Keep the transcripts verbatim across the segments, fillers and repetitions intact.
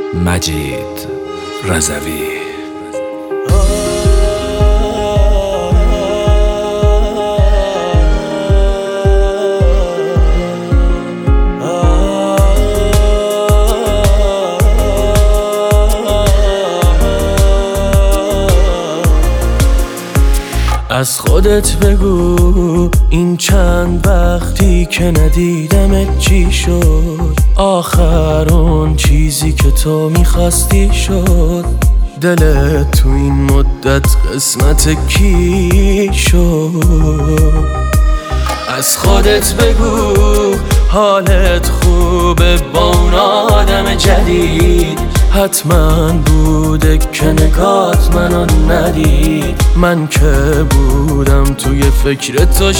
مجید رضوی. از خودت بگو این چند وقتی که ندیدمت چی شد؟ آخر اون چیزی که تو میخواستی شد؟ دلت تو این مدت قسمت کی شد؟ از خودت بگو حالت خوبه با اون آدم جدید؟ حتما بوده که نگات منو ندید. من که بودم توی فکر تو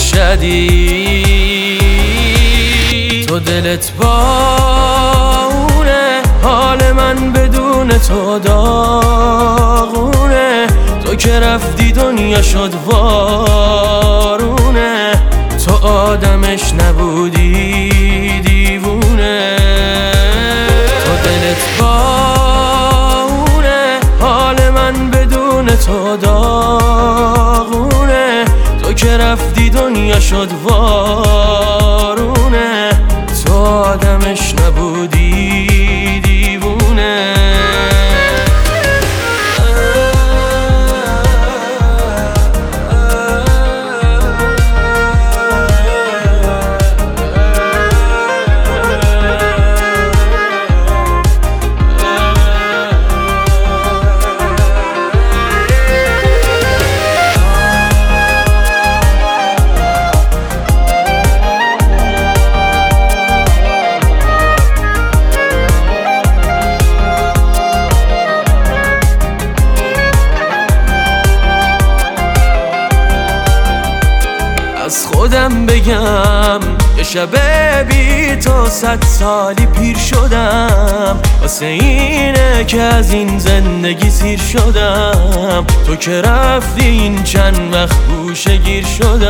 شدید. تو دلت با اونه، حال من بدون تو داغونه. تو که رفتی دنیا شد وارونه. تو آدمش نبودی دیوونه. تو دلت با تو داغونه. تو که رفتی دنیا شد وارونه. تو آدمش نبودی دیوونه. از خودم بگم یه شب بی تو صد سالی پیر شدم. واسه اینه که از این زندگی سیر شدم. تو که رفتی این چند وقت گوشه گیر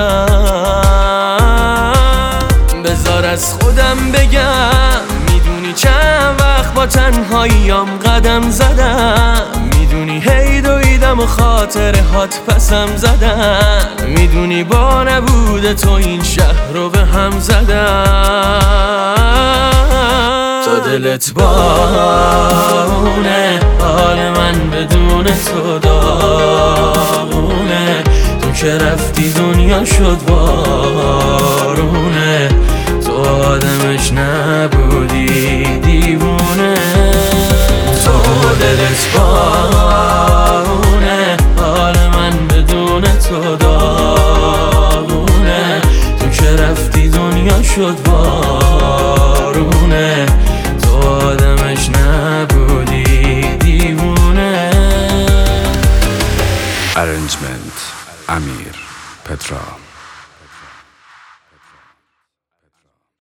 شدم. بذار از خودم بگم میدونی چند وقت با تنهاییام قدم زدم. میدونی هی دویدم و خاطرهات پسم زدن. میدونی با نبود تو این شهر رو به هم زدن. تو دلت بارونه، حال من بدون تو داغونه. تو که رفتی دنیا شد بارونه. تو آدمش نبودی دیوونه. تو دلت بارونه، حال من بدون تو داغونه. تو که رفتی دنیا شد بارونه. تو آدمش نبودی دیوونه. ارنجمنت امیر پترا.